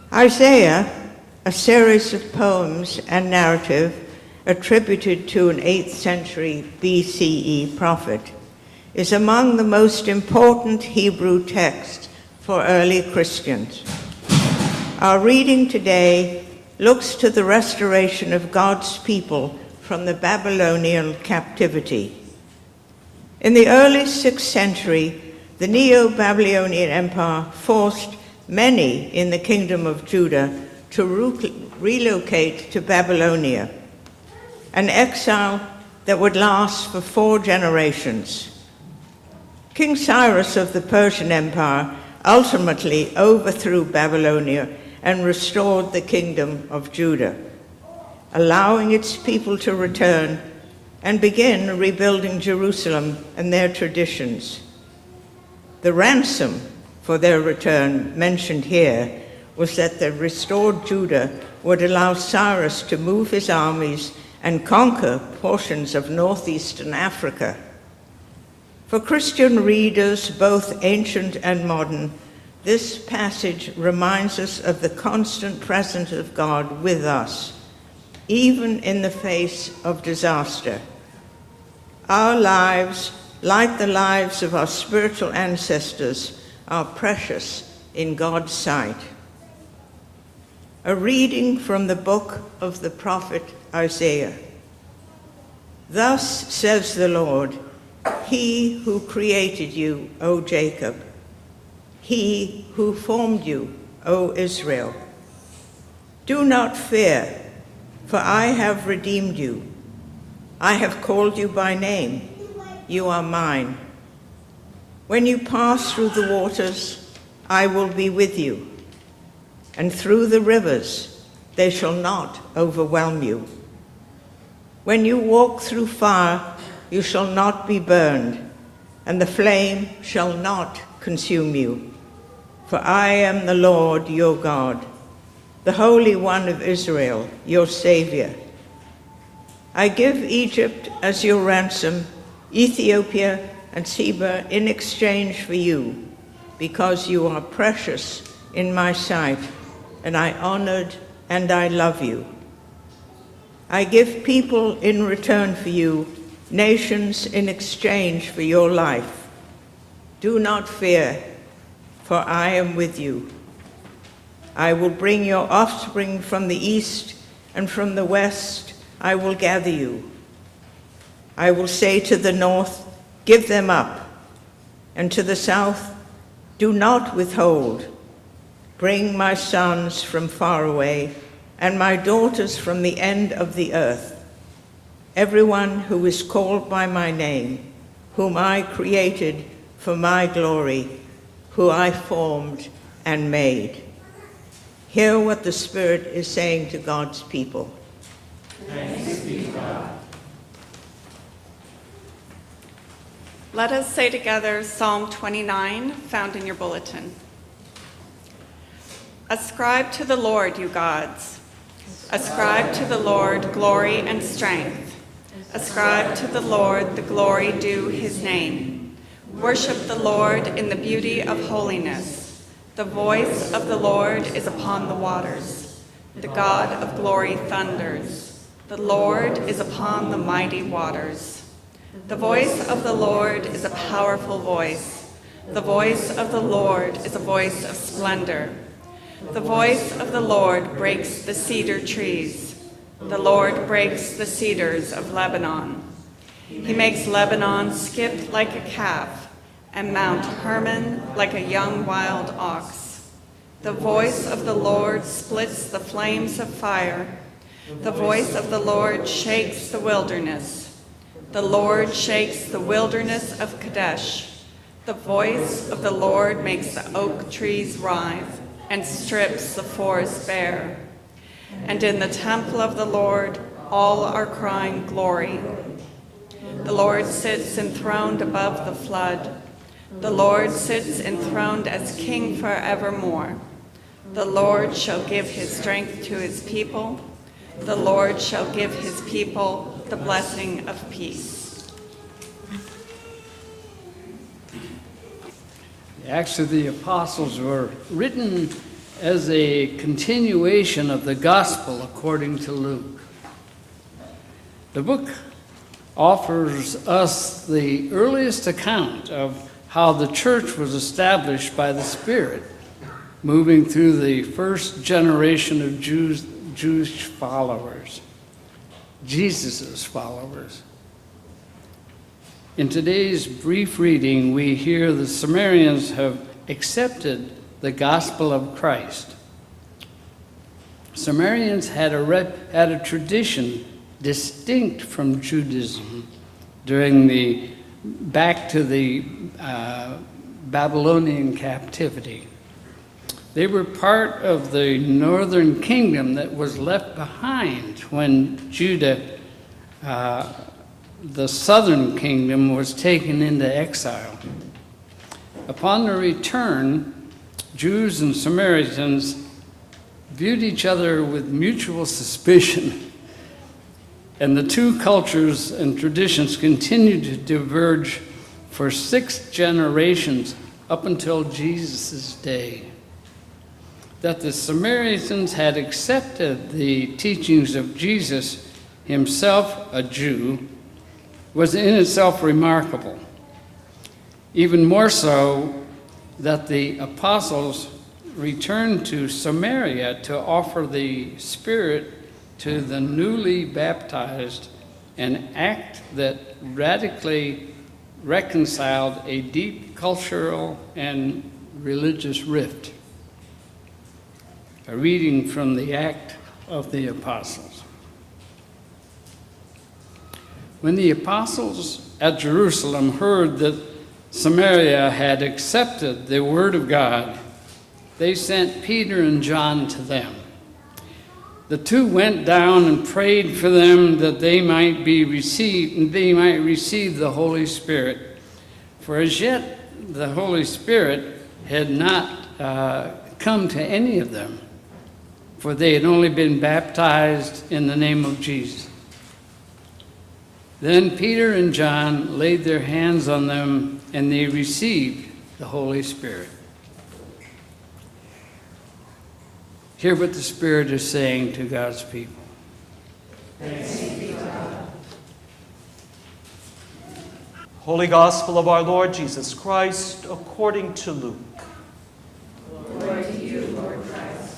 Isaiah, a series of poems and narrative attributed to an 8th century BCE prophet, is among the most important Hebrew texts for early Christians. Our reading today looks to the restoration of God's people from the Babylonian captivity. In the early 6th century, the Neo-Babylonian Empire forced many in the kingdom of Judah to relocate to Babylonia, an exile that would last for 4 generations. King Cyrus of the Persian Empire ultimately overthrew Babylonia and restored the kingdom of Judah, allowing its people to return and begin rebuilding Jerusalem and their traditions. The ransom for their return mentioned here was that the restored Judah would allow Cyrus to move his armies and conquer portions of northeastern Africa. For Christian readers, both ancient and modern, this passage reminds us of the constant presence of God with us, even in the face of disaster. Our lives, like the lives of our spiritual ancestors, are precious in God's sight. A reading from the book of the prophet Isaiah. Thus says the Lord, He who created you, O Jacob, He who formed you, O Israel. Do not fear, for I have redeemed you. I have called you by name. You are mine. When you pass through the waters, I will be with you, and through the rivers, they shall not overwhelm you. When you walk through fire, you shall not be burned, and the flame shall not consume you. For I am the Lord your God, the Holy One of Israel, your Savior. I give Egypt as your ransom, Ethiopia and Seba in exchange for you, because you are precious in my sight, and I honored and I love you. I give people in return for you, nations in exchange for your life. Do not fear, for I am with you. I will bring your offspring from the east, and from the west I will gather you. I will say to the north, give them up, and to the south, do not withhold. Bring my sons from far away, and my daughters from the end of the earth. Everyone who is called by my name, whom I created for my glory, who I formed and made. Hear what the Spirit is saying to God's people. Thanks be to God. Let us say together Psalm 29, found in your bulletin. Ascribe to the Lord, you gods. Ascribe to the Lord glory and strength. Ascribe to the Lord the glory due his name. Worship the Lord in the beauty of holiness. The voice of the Lord is upon the waters. The God of glory thunders. The Lord is upon the mighty waters. The voice of the Lord is a powerful voice. The voice of the Lord is a voice of splendor. The voice of the Lord breaks the cedar trees. The Lord breaks the cedars of Lebanon. He makes Lebanon skip like a calf, and Mount Hermon like a young wild ox. The voice of the Lord splits the flames of fire. The voice of the Lord shakes the wilderness. The Lord shakes the wilderness of Kadesh. The voice of the Lord makes the oak trees writhe and strips the forest bare. And in the temple of the Lord, all are crying glory. The Lord sits enthroned above the flood. The Lord sits enthroned as king forevermore. The Lord shall give his strength to his people. The Lord shall give his people the blessing of peace. The Acts of the Apostles were written as a continuation of the Gospel according to Luke. The book offers us the earliest account of how the church was established by the Spirit, moving through the first generation of Jewish followers, Jesus' followers. In today's brief reading, we hear the Samaritans have accepted the gospel of Christ. Samaritans had a tradition distinct from Judaism during back to the Babylonian captivity. They were part of the northern kingdom that was left behind when Judah, the southern kingdom, was taken into exile. Upon their return, Jews and Samaritans viewed each other with mutual suspicion. And the two cultures and traditions continued to diverge for 6 generations up until Jesus' day. That the Samaritans had accepted the teachings of Jesus, himself a Jew, was in itself remarkable. Even more so that the apostles returned to Samaria to offer the Spirit to the newly baptized, an act that radically reconciled a deep cultural and religious rift. A reading from the Act of the Apostles. When the apostles at Jerusalem heard that Samaria had accepted the word of God, they sent Peter and John to them. The two went down and prayed for them that they might receive the Holy Spirit. For as yet the Holy Spirit had not come to any of them, for they had only been baptized in the name of Jesus. Then Peter and John laid their hands on them, and they received the Holy Spirit. Hear what the Spirit is saying to God's people. Thanks be to God. Holy Gospel of our Lord Jesus Christ, according to Luke. Glory to you, Lord Christ.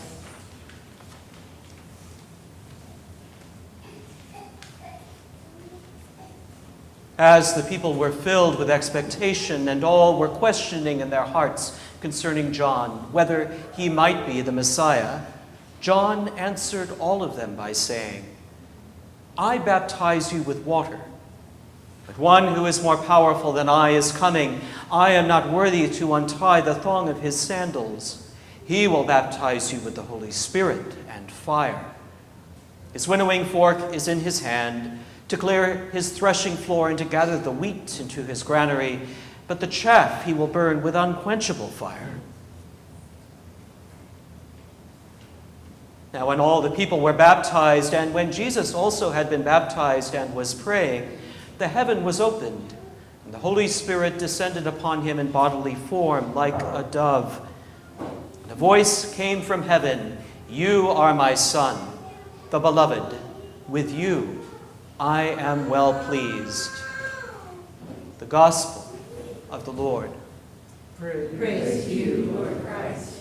As the people were filled with expectation and all were questioning in their hearts concerning John, whether he might be the Messiah, John answered all of them by saying, I baptize you with water, but one who is more powerful than I is coming. I am not worthy to untie the thong of his sandals. He will baptize you with the Holy Spirit and fire. His winnowing fork is in his hand, to clear his threshing floor and to gather the wheat into his granary, but the chaff he will burn with unquenchable fire. Now when all the people were baptized, and when Jesus also had been baptized and was praying, the heaven was opened, and the Holy Spirit descended upon him in bodily form like a dove. And a voice came from heaven, You are my Son, the beloved. With you I am well pleased. The Gospel of the Lord. Praise to you, Lord Christ.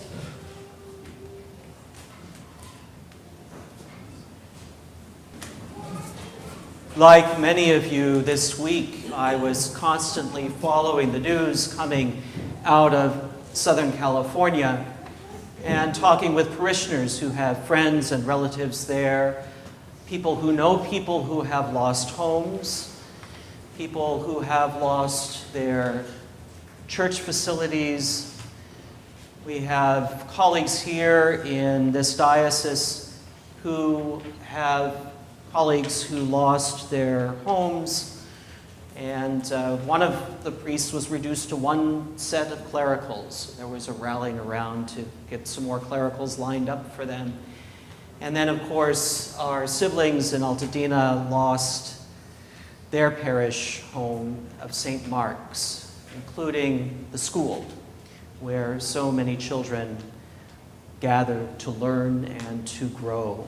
Like many of you, this week I was constantly following the news coming out of Southern California and talking with parishioners who have friends and relatives there, people who know people who have lost homes, people who have lost their church facilities. We have colleagues here in this diocese who have colleagues who lost their homes, and one of the priests was reduced to one set of clericals. There was a rallying around to get some more clericals lined up for them. And then, of course, our siblings in Altadena lost their parish home of St. Mark's, including the school, where so many children gather to learn and to grow.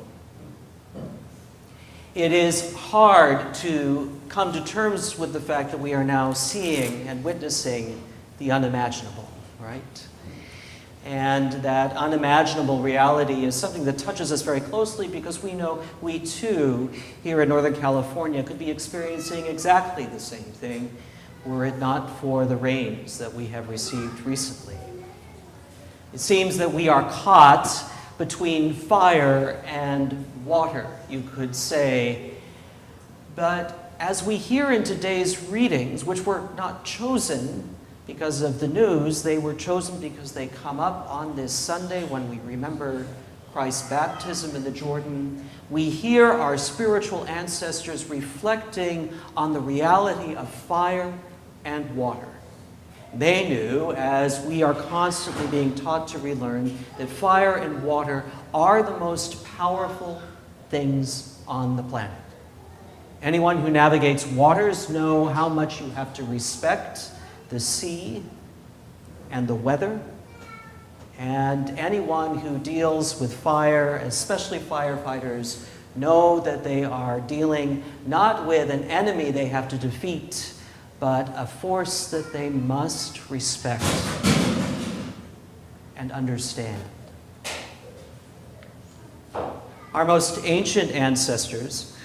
It is hard to come to terms with the fact that we are now seeing and witnessing the unimaginable, right? And that unimaginable reality is something that touches us very closely because we know we too, here in Northern California, could be experiencing exactly the same thing were it not for the rains that we have received recently. It seems that we are caught between fire and water, you could say. But as we hear in today's readings, which were not chosen because of the news, they were chosen because they come up on this Sunday when we remember Christ's baptism in the Jordan. We hear our spiritual ancestors reflecting on the reality of fire and water. They knew, as we are constantly being taught to relearn, that fire and water are the most powerful things on the planet. Anyone who navigates waters know how much you have to respect the sea and the weather. And anyone who deals with fire, especially firefighters, know that they are dealing not with an enemy they have to defeat, but a force that they must respect and understand. Our most ancient ancestors,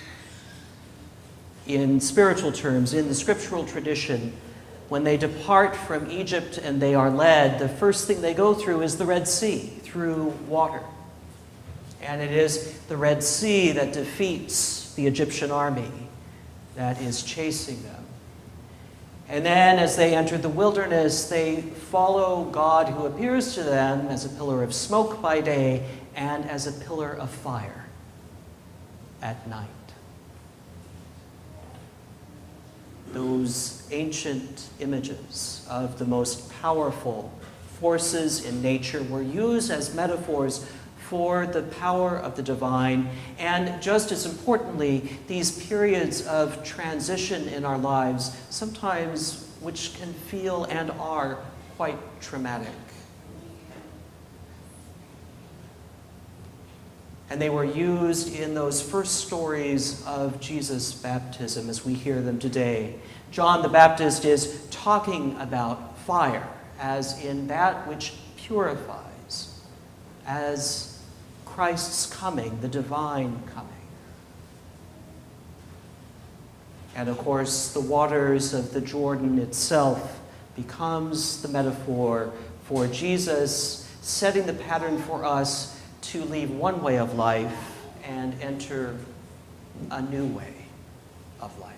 in spiritual terms, in the scriptural tradition, when they depart from Egypt and they are led, the first thing they go through is the Red Sea, through water. And it is the Red Sea that defeats the Egyptian army that is chasing them. And then as they enter the wilderness, they follow God who appears to them as a pillar of smoke by day and as a pillar of fire at night. Those ancient images of the most powerful forces in nature were used as metaphors for the power of the divine, and just as importantly, these periods of transition in our lives, sometimes which can feel and are quite traumatic. And they were used in those first stories of Jesus' baptism as we hear them today. John the Baptist is talking about fire as in that which purifies, as Christ's coming, the divine coming. And of course, the waters of the Jordan itself becomes the metaphor for Jesus setting the pattern for us to leave one way of life and enter a new way of life.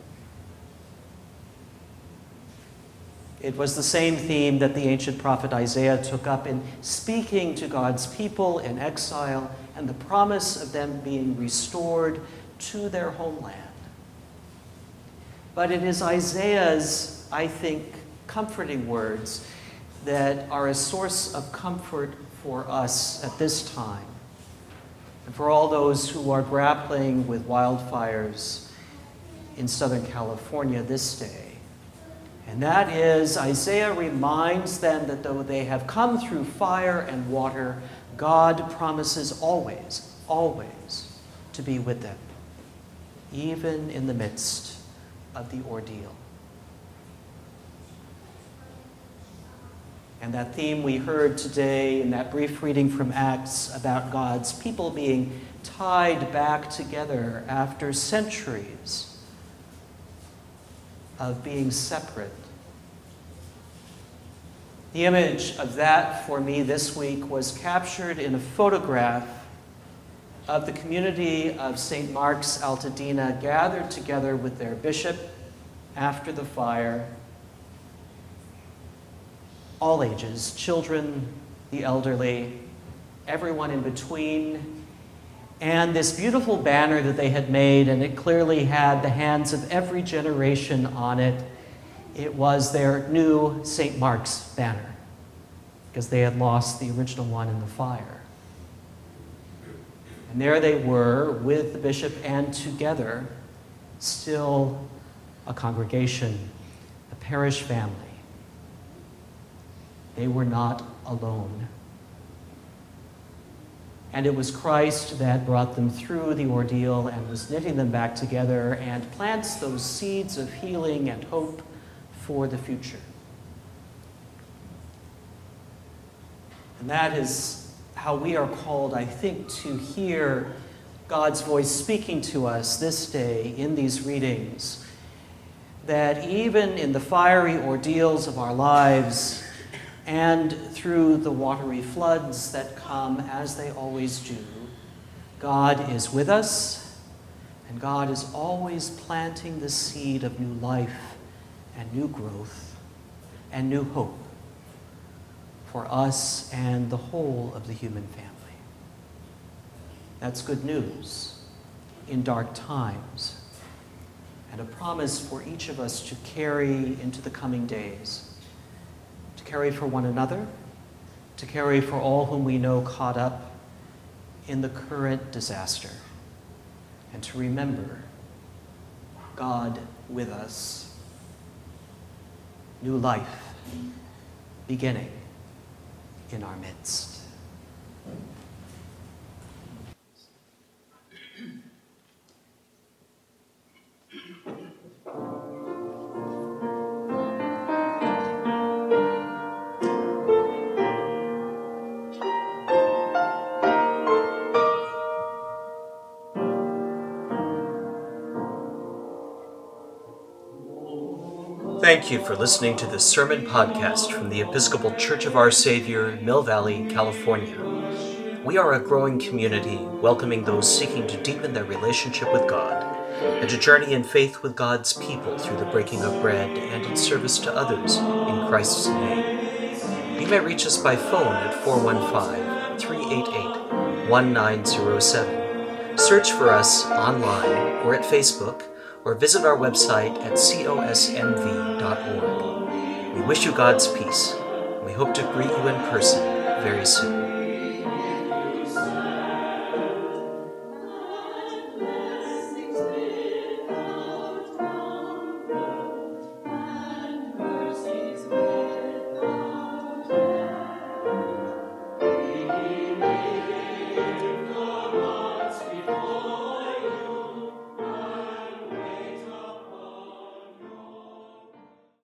It was the same theme that the ancient prophet Isaiah took up in speaking to God's people in exile and the promise of them being restored to their homeland. But it is Isaiah's, I think, comforting words that are a source of comfort for us at this time, and for all those who are grappling with wildfires in Southern California this day. And that is, Isaiah reminds them that though they have come through fire and water, God promises always, always to be with them, even in the midst of the ordeal. And that theme we heard today in that brief reading from Acts about God's people being tied back together after centuries of being separate. The image of that for me this week was captured in a photograph of the community of St. Mark's Altadena gathered together with their bishop after the fire. All ages, children, the elderly, everyone in between, and this beautiful banner that they had made, and it clearly had the hands of every generation on it. It was their new St. Mark's banner, because they had lost the original one in the fire. And there they were with the bishop, and together, still a congregation, a parish family. They were not alone. And it was Christ that brought them through the ordeal and was knitting them back together and plants those seeds of healing and hope for the future. And that is how we are called, I think, to hear God's voice speaking to us this day in these readings, that even in the fiery ordeals of our lives and through the watery floods that come as they always do, God is with us, and God is always planting the seed of new life and new growth and new hope for us and the whole of the human family. That's good news in dark times, and a promise for each of us to carry into the coming days, to carry for one another, to carry for all whom we know caught up in the current disaster, and to remember God with us. New life beginning in our midst. Thank you for listening to this sermon podcast from the Episcopal Church of Our Savior, Mill Valley, California. We are a growing community welcoming those seeking to deepen their relationship with God and to journey in faith with God's people through the breaking of bread and in service to others in Christ's name. You may reach us by phone at 415-388-1907. Search for us online or at Facebook, or visit our website at cosmv.org. We wish you God's peace, and we hope to greet you in person very soon.